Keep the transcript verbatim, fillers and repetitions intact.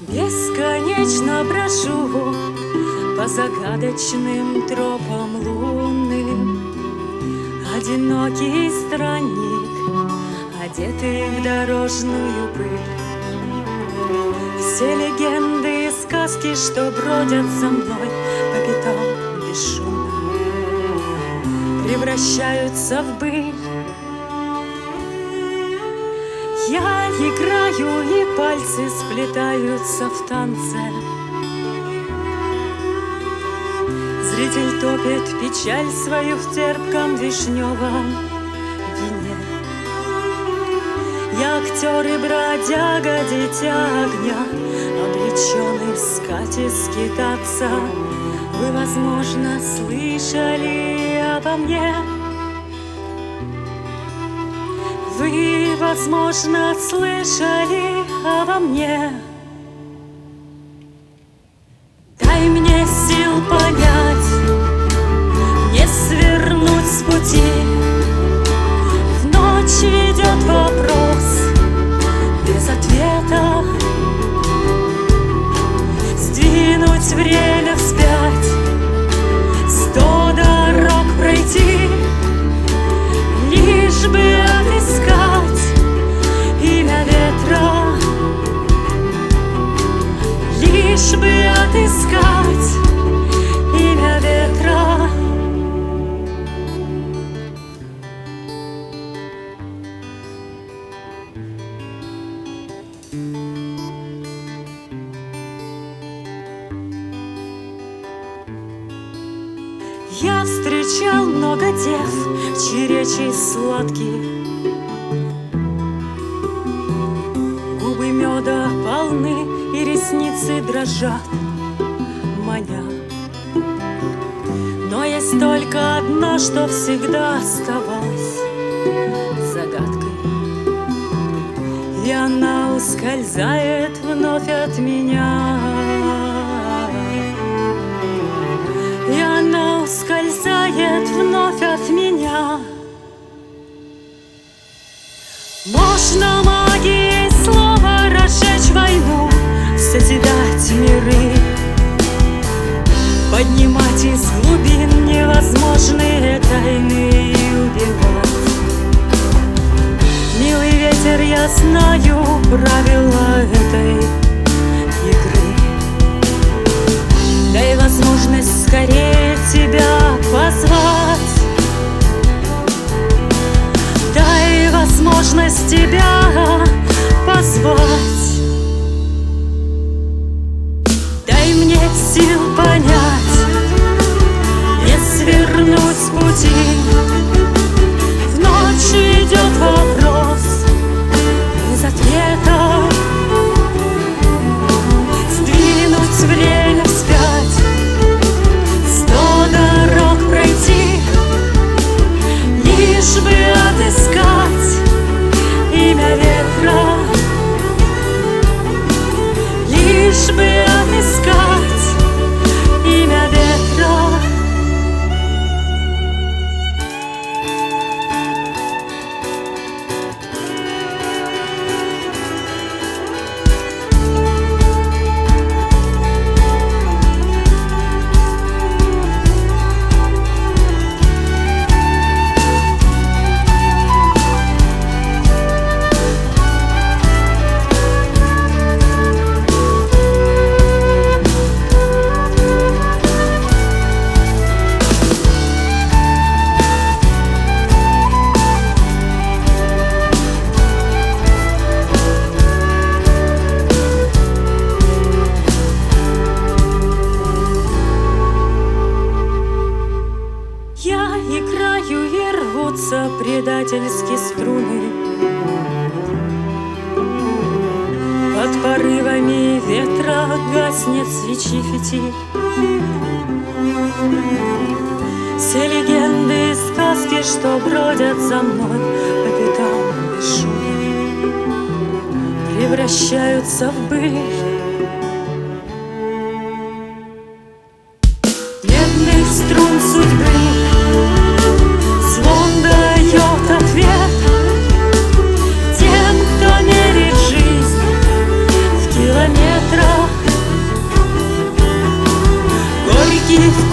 Бесконечно брожу по загадочным тропам лунным. Одинокий странник, одетый в дорожную пыль. Все легенды и сказки, что бродят за мной по пятам бесшумно, превращаются в быль. Я играю, и пальцы сплетаются в танце. Зритель топит печаль свою в терпком вишневом вине. Я актер и бродяга, дитя огня, обреченный искать и скитаться. Вы, возможно, слышали обо мне. Вы, возможно, слышали обо мне. Дай мне сил понять, не свернуть с пути. В ночь идет вопрос без ответа. Сдвинуть время вспять, сто дорог пройти, лишь бы отыскать имя ветра, лишь бы отыскать имя ветра. Я встречал много дев, чьи речи сладкие, губы меда полны и ресницы дрожат, маня. Но есть только одно, что всегда оставалось загадкой, и она ускользает вновь от меня. И она ускользает вновь от меня. Можно магией слова разжечь войну, созидать миры, поднимать из глубин невозможные тайны и убивать. Милый ветер, я знаю правила этой игры. Дай возможность скорее тебя позвать. Дай возможность тебя позвать. Дай мне сил понять, не свернуть с пути. В ночь идет вопрос без ответа. Сдвинуть время вспять, сто дорог пройти, лишь бы отыскать имя ветра, лишь бы отыскать имя ветра. Я играю, и рвутся предательски струны. Под порывами ветра гаснет свечи фитиль. Все легенды и сказки, что бродят за мной по пятам бесшумно, превращаются в быль. Медных струн судьбы звон дает ответ тем, кто мерит жизнь в километрах. видеть